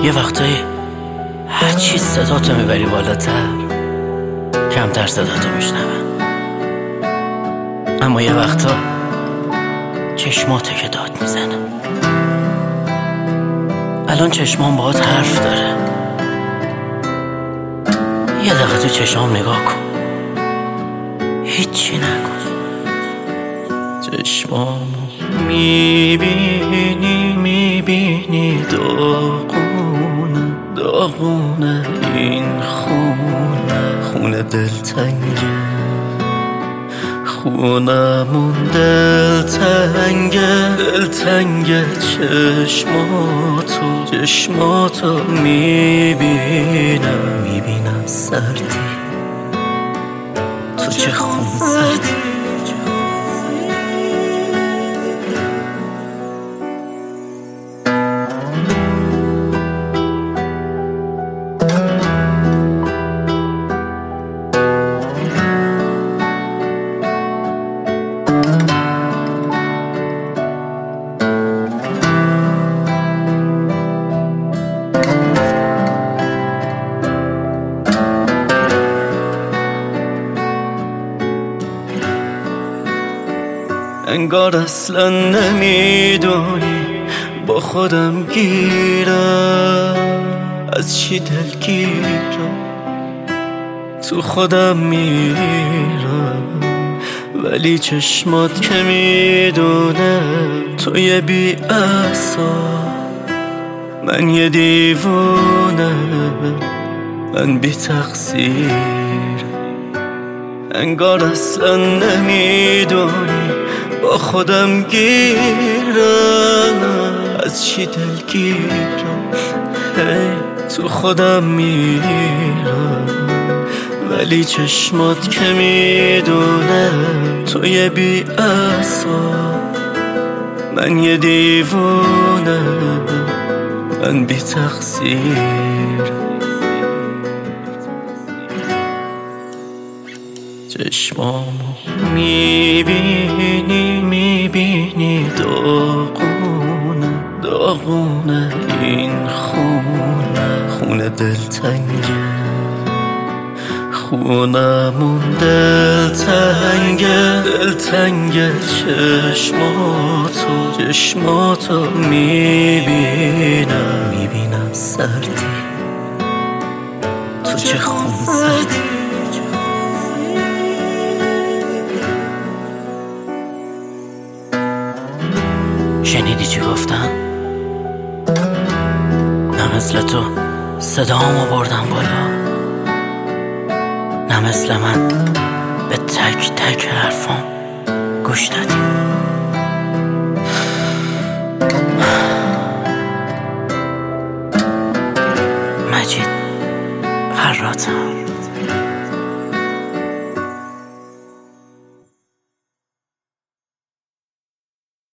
یه وقتایی هرچی صداتو میبری بالاتر کمتر صداتو میشنون، اما یه وقتا چشماته که داد میزنه. الان چشمام باهات حرف داره، یه دقیقه تو چشمام نگاه کن، هیچی نگو. چشمامو میبینی داغونه این خونه دلتنگه، خونمون دلتنگه. چشماتو میبینم سردی، تو چه خون سردی. انگار اصلا نمیدونی با خودم گیرم، از چی دلگیرم تو خودم میرم، ولی چشمات که میدونه تو یه بی اعصاب، من یه دیوونه، من بی تقصیر. انگار اصلا نمیدونی با خودم گیرم، از چی دلگیرم تو خودم میرم، ولی چشمات که میدونه تو یه بی اعصاب، من یه دیوونه، من بی تقصیر. چشمامو میبینی داغونه این خونه دلتنگه، خونمون دلتنگه. چشماتو میبینم سردی، تو چه خون سردی. شنیدی چی گفتم؟ نه مثل تو صدامو بردم بالا، نه مثل من به تک تک حرفام گوش دادی. مجید فراتم.